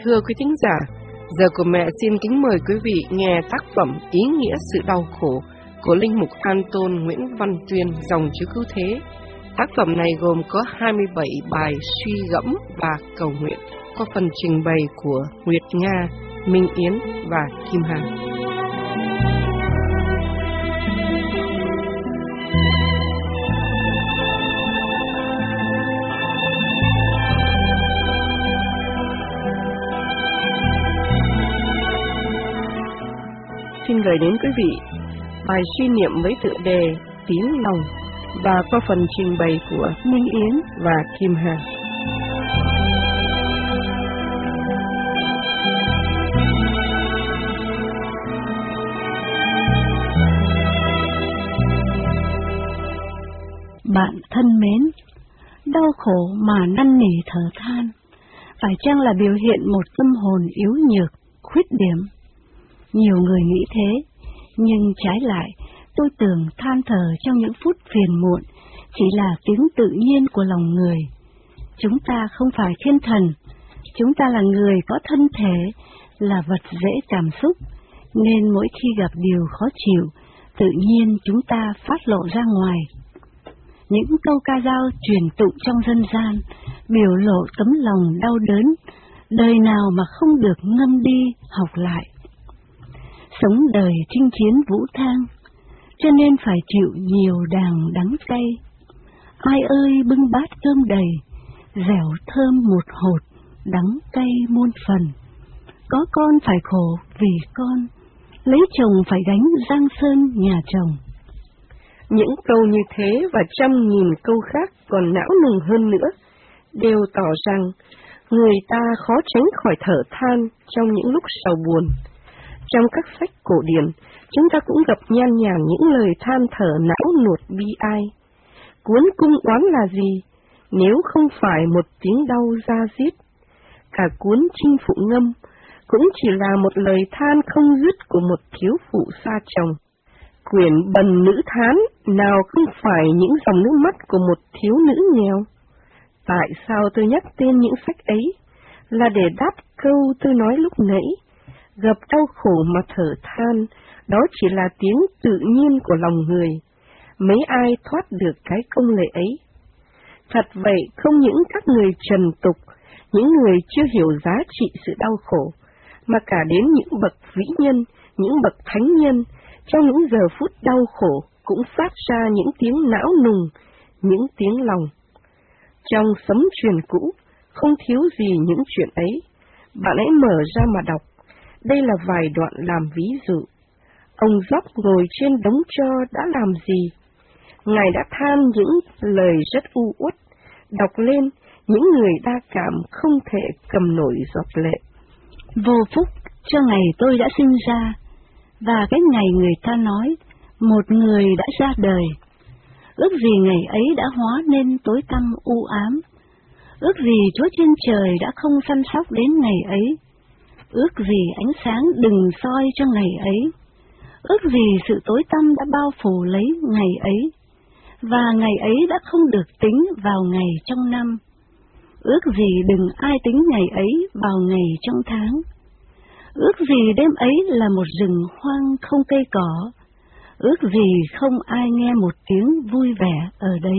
Thưa quý thính giả, giờ của mẹ xin kính mời quý vị nghe tác phẩm Ý nghĩa sự đau khổ của Linh mục An Tôn Nguyễn Văn Tuyên, dòng Chúa Cứu Thế. Tác phẩm này gồm có 27 bài suy gẫm và cầu nguyện, có phần trình bày của Nguyệt Nga, Minh Yến và Kim Hà. Xin gửi đến quý vị bài suy niệm với tựa đề Tiếng Lòng và qua phần trình bày của Minh Yến và Kim Hà. Bạn thân mến, đau khổ mà năn nỉ thở than, phải chăng là biểu hiện một tâm hồn yếu nhược, khuyết điểm? Nhiều người nghĩ thế, nhưng trái lại, tôi tưởng than thở trong những phút phiền muộn chỉ là tiếng tự nhiên của lòng người. Chúng ta không phải thiên thần, chúng ta là người có thân thể, là vật dễ cảm xúc, nên mỗi khi gặp điều khó chịu, tự nhiên chúng ta phát lộ ra ngoài. Những câu ca dao truyền tụng trong dân gian, biểu lộ tấm lòng đau đớn, đời nào mà không được ngâm đi, học lại. Sống đời chinh chiến vũ thang, cho nên phải chịu nhiều đàng đắng cay. Ai ơi bưng bát cơm đầy, dẻo thơm một hột, đắng cay muôn phần. Có con phải khổ vì con, lấy chồng phải gánh giang sơn nhà chồng. Những câu như thế và trăm nghìn câu khác còn não nùng hơn nữa, đều tỏ rằng người ta khó tránh khỏi thở than trong những lúc sầu buồn. Trong các sách cổ điển, chúng ta cũng gặp nhan nhản những lời than thở não nuột bi ai. Cuốn cung oán là gì, nếu không phải một tiếng đau da diết? Cả cuốn Chinh Phụ Ngâm cũng chỉ là một lời than không dứt của một thiếu phụ xa chồng. Quyển Bần Nữ Thán nào không phải những dòng nước mắt của một thiếu nữ nghèo? Tại sao tôi nhắc tên những sách ấy? Là để đáp câu tôi nói lúc nãy. Gặp đau khổ mà thở than, đó chỉ là tiếng tự nhiên của lòng người. Mấy ai thoát được cái công lệ ấy? Thật vậy, không những các người trần tục, những người chưa hiểu giá trị sự đau khổ, mà cả đến những bậc vĩ nhân, những bậc thánh nhân, trong những giờ phút đau khổ cũng phát ra những tiếng não nùng, những tiếng lòng. Trong Sấm Truyền Cũ, không thiếu gì những chuyện ấy. Bạn hãy mở ra mà đọc. Đây là vài đoạn làm ví dụ. Ông Gióc ngồi trên đống tro đã làm gì? Ngài đã than những lời rất u uất, đọc lên những người đa cảm không thể cầm nổi giọt lệ. Vô phúc cho ngày tôi đã sinh ra, và cái ngày người ta nói, một người đã ra đời. Ước gì ngày ấy đã hóa nên tối tăm u ám, ước gì Chúa trên trời đã không săn sóc đến ngày ấy. Ước gì ánh sáng đừng soi cho ngày ấy, ước gì sự tối tăm đã bao phủ lấy ngày ấy, và ngày ấy đã không được tính vào ngày trong năm. Ước gì đừng ai tính ngày ấy vào ngày trong tháng. Ước gì đêm ấy là một rừng hoang không cây cỏ, ước gì không ai nghe một tiếng vui vẻ ở đấy.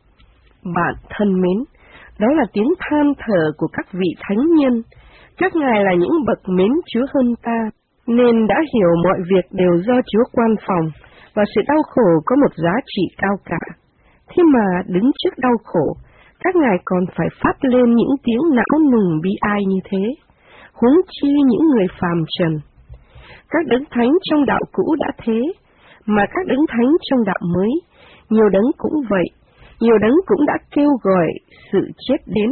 Bạn thân mến, đó là tiếng than thở của các vị thánh nhân. Các ngài là những bậc mến Chúa hơn ta, nên đã hiểu mọi việc đều do Chúa quan phòng, và sự đau khổ có một giá trị cao cả. Thế mà đứng trước đau khổ, các ngài còn phải phát lên những tiếng não nùng bi ai như thế, huống chi những người phàm trần. Các đấng thánh trong đạo cũ đã thế, mà các đấng thánh trong đạo mới, nhiều đấng cũng vậy, nhiều đấng cũng đã kêu gọi sự chết đến,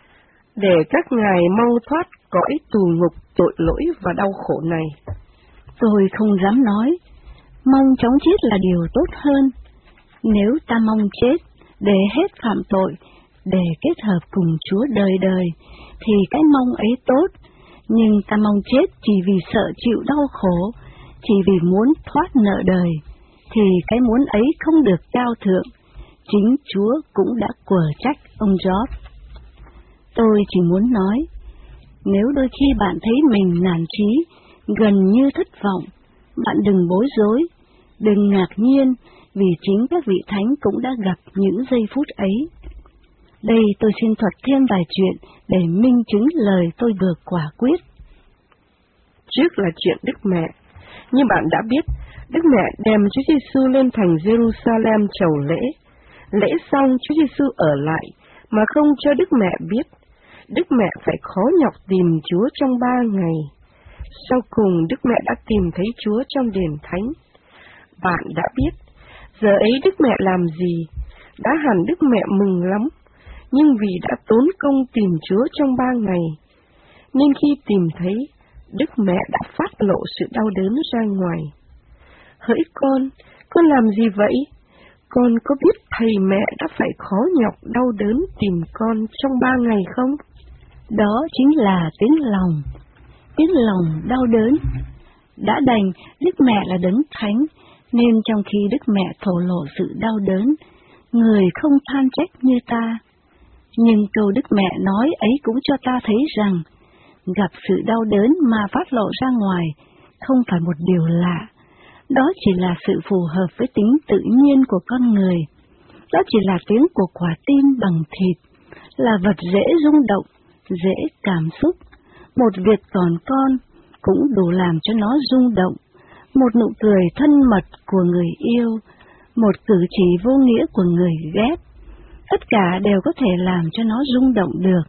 để các ngài mau thoát cõi tù ngục tội lỗi và đau khổ này. Tôi không dám nói, mong chóng chết là điều tốt hơn. Nếu ta mong chết để hết phạm tội, để kết hợp cùng Chúa đời đời, thì cái mong ấy tốt, nhưng ta mong chết chỉ vì sợ chịu đau khổ, chỉ vì muốn thoát nợ đời, thì cái muốn ấy không được cao thượng. Chính Chúa cũng đã quở trách ông Job. Tôi chỉ muốn nói, Nếu đôi khi bạn thấy mình nản chí, gần như thất vọng, bạn đừng bối rối, đừng ngạc nhiên, vì chính các vị thánh cũng đã gặp những giây phút ấy. Đây tôi xin thuật thêm vài chuyện để minh chứng lời tôi vừa quả quyết. Trước là chuyện Đức Mẹ. Như bạn đã biết, Đức Mẹ đem Chúa Giêsu lên thành Jerusalem chầu lễ. Lễ xong Chúa Giêsu ở lại, mà không cho Đức Mẹ biết. Đức Mẹ phải khó nhọc tìm Chúa trong 3 ngày. Sau cùng Đức Mẹ đã tìm thấy Chúa trong đền thánh. Bạn đã biết, giờ ấy Đức Mẹ làm gì? Đã hẳn Đức Mẹ mừng lắm, nhưng vì đã tốn công tìm Chúa trong 3 ngày, nên khi tìm thấy, Đức Mẹ đã phát lộ sự đau đớn ra ngoài. Hỡi con làm gì vậy? Con có biết thầy mẹ đã phải khó nhọc đau đớn tìm con trong 3 ngày không? Đó chính là tiếng lòng đau đớn. Đã đành Đức Mẹ là đấng thánh, nên trong khi Đức Mẹ thổ lộ sự đau đớn, người không than trách như ta. Nhưng câu Đức Mẹ nói ấy cũng cho ta thấy rằng, gặp sự đau đớn mà phát lộ ra ngoài không phải một điều lạ. Đó chỉ là sự phù hợp với tính tự nhiên của con người. Đó chỉ là tiếng của quả tim bằng thịt, là vật dễ rung động, dễ cảm xúc. Một việc còn con cũng đủ làm cho nó rung động. Một nụ cười thân mật của người yêu, một cử chỉ vô nghĩa của người ghét, tất cả đều có thể làm cho nó rung động được.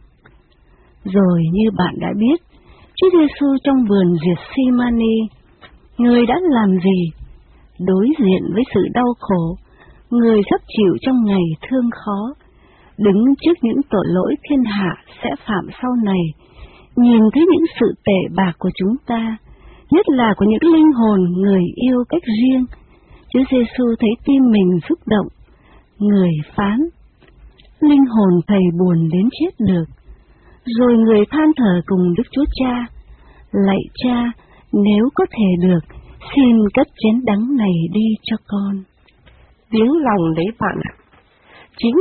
Rồi như bạn đã biết, Chúa Giêsu trong vườn Gethsemane, người đã làm gì? Đối diện với sự đau khổ, người sắp chịu trong ngày thương khó, đứng trước những tội lỗi thiên hạ sẽ phạm sau này, nhìn thấy những sự tệ bạc của chúng ta, nhất là của những linh hồn người yêu cách riêng, Chúa Giêsu thấy tim mình xúc động, người phán: linh hồn thầy buồn đến chết được. Rồi người than thở cùng Đức Chúa Cha: lạy Cha, nếu có thể được, xin cất chén đắng này đi cho con. Tiếng lòng đấy bạn ạ. Chính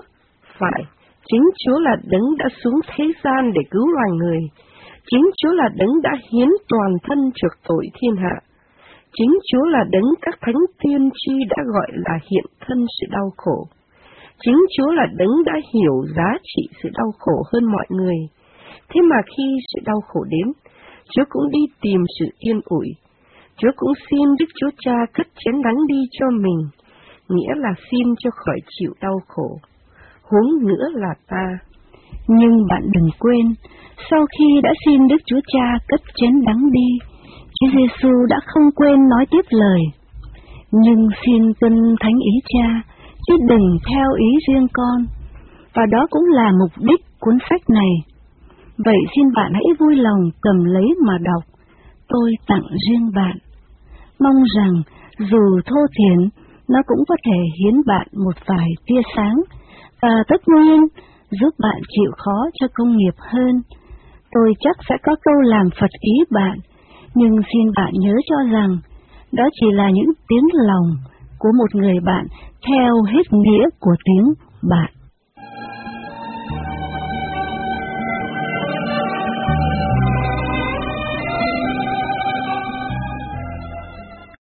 Chúa là đấng đã xuống thế gian để cứu loài người. Chính Chúa là đấng đã hiến toàn thân chuộc tội thiên hạ. Chính Chúa là đấng các thánh tiên tri đã gọi là hiện thân sự đau khổ. Chính Chúa là đấng đã hiểu giá trị sự đau khổ hơn mọi người. Thế mà khi sự đau khổ đến, Chúa cũng đi tìm sự yên ủi. Chúa cũng xin Đức Chúa Cha cất chén đắng đi cho mình, nghĩa là xin cho khỏi chịu đau khổ. Huống nữa là ta. Nhưng bạn đừng quên, sau khi đã xin Đức Chúa Cha cất chén đắng đi, Chúa Giêsu đã không quên nói tiếp lời: nhưng xin tuân thánh ý Cha, chứ đừng theo ý riêng con. Và đó cũng là mục đích cuốn sách này. Vậy xin bạn hãy vui lòng cầm lấy mà đọc, tôi tặng riêng bạn. Mong rằng dù thô thiển, nó cũng có thể hiến bạn một vài tia sáng, và tất nhiên giúp bạn chịu khó cho công nghiệp hơn. Tôi chắc sẽ có câu làm phật ý bạn, nhưng xin bạn nhớ cho rằng, đó chỉ là những tiếng lòng của một người bạn theo hết nghĩa của tiếng bạn.